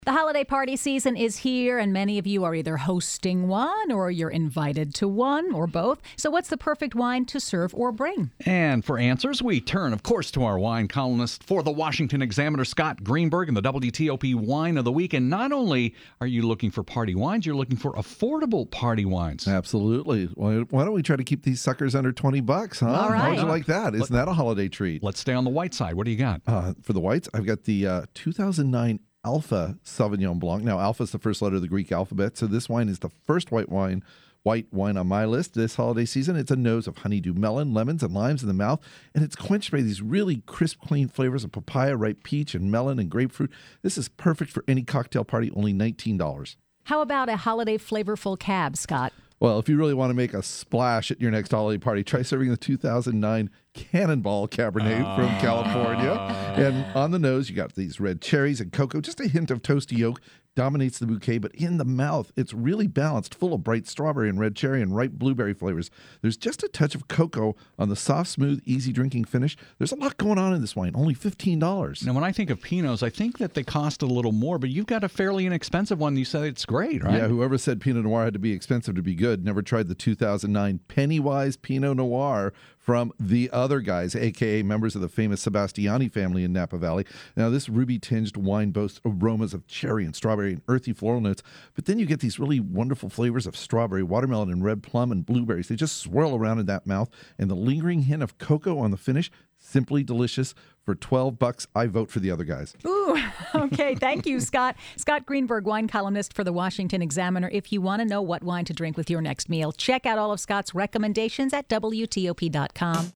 The holiday party season is here, and many of you are either hosting one or you're invited to one or both. So what's the perfect wine to serve or bring? And for answers, we turn, of course, to our wine columnist for the Washington Examiner, Scott Greenberg, and the WTOP Wine of the Week. And not only are you looking for party wines, you're looking for affordable party wines. Absolutely. Why don't we try to keep these suckers under $20, huh? All right. How would you like that? Isn't that a holiday treat? Let's stay on the white side. What do you got? For the whites, I've got the 2009 Alpha Sauvignon Blanc. Now, Alpha is the first letter of the Greek alphabet, so this wine is the first white wine on my list this holiday season. It's a nose of honeydew melon, lemons, and limes in the mouth, and it's quenched by these really crisp, clean flavors of papaya, ripe peach, and melon, and grapefruit. This is perfect for any cocktail party, only $19. How about a holiday flavorful cab, Scott? Well, if you really want to make a splash at your next holiday party, try serving the 2009 Cannonball Cabernet from California. And on the nose, you got these red cherries and cocoa. Just a hint of toasty oak dominates the bouquet, but in the mouth, it's really balanced, full of bright strawberry and red cherry and ripe blueberry flavors. There's just a touch of cocoa on the soft, smooth, easy drinking finish. There's a lot going on in this wine, only $15. Now, when I think of Pinots, I think that they cost a little more, but you've got a fairly inexpensive one. You said it's great, right? Yeah, whoever said Pinot Noir had to be expensive to be good never tried the 2009 Pennywise Pinot Noir from The Other Guys, a.k.a. members of the famous Sebastiani family in Napa Valley. Now, this ruby-tinged wine boasts aromas of cherry and strawberry and earthy floral notes, but then you get these really wonderful flavors of strawberry, watermelon, and red plum and blueberries. They just swirl around in that mouth, and the lingering hint of cocoa on the finish, simply delicious. For $12, I vote for The Other Guys. Ooh, okay. Thank you, Scott. Scott Greenberg, wine columnist for the Washington Examiner. If you want to know what wine to drink with your next meal, check out all of Scott's recommendations at WTOP.com.